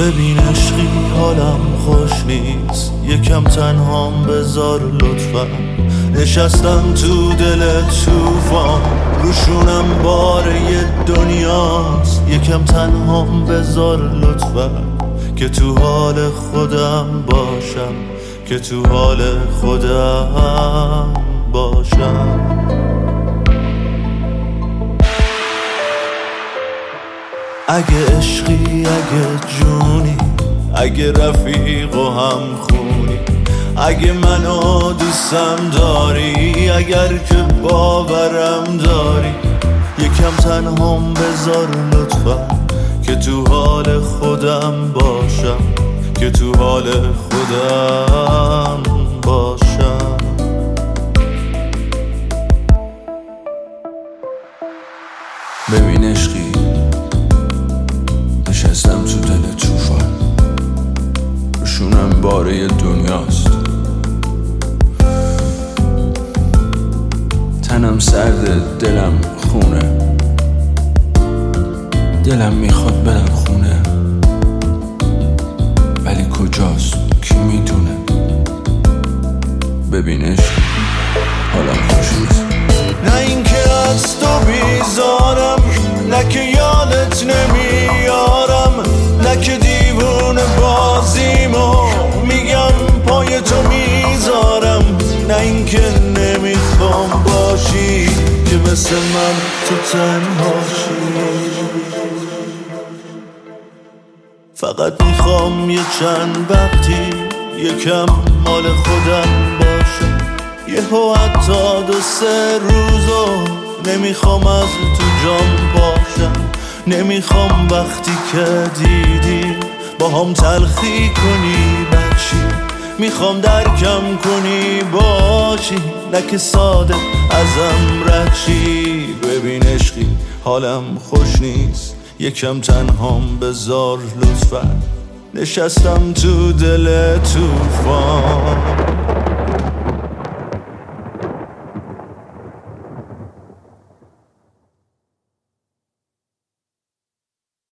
ببین عشقی حالم خوش نیست، یکم تنهام بذار لطفا. نشستم تو دل طوفان، روشونم بار یه دنیاست. یکم تنهام بذار لطفا، که تو حال خودم باشم، که تو حال خودم باشم. اگه عشقی، اگه جونی، اگه رفیق و هم خونی، اگه منو دوستم داری، اگر که باورم داری، یکم تنهام بذار لطفا، که تو حال خودم باشم، که تو حال خودم باشم. ببین عشقی، نشستم تو دل طوفان، روشونم باره دنیاست. تنم سرد، دلم خونه، دلم میخواد برم خونه، ولی کجاست کی میدونه. ببین عشقی، حالم خوش نیست. نه اینکه از تو بیزارم، نه که یادت نمیارم، نه که دیوونه بازیمو میگم پای تو میذارم. نه اینکه نمیخوام باشی، که مثل من تو تنهاشی. فقط میخوام یه چند وقتی یکم مال خودم باشم، یهو حتی 2-3 روزو نمیخوام از تو جام باشم. نمیخوام وقتی که دیدی با هم تلخی کنی بچی، میخوام درکم کنی باشی، نه که ساده ازم رد شی. ببین عشقی، حالم خوش نیست، یکم تنهام بذار لطفا. نشستم تو دل طوفان.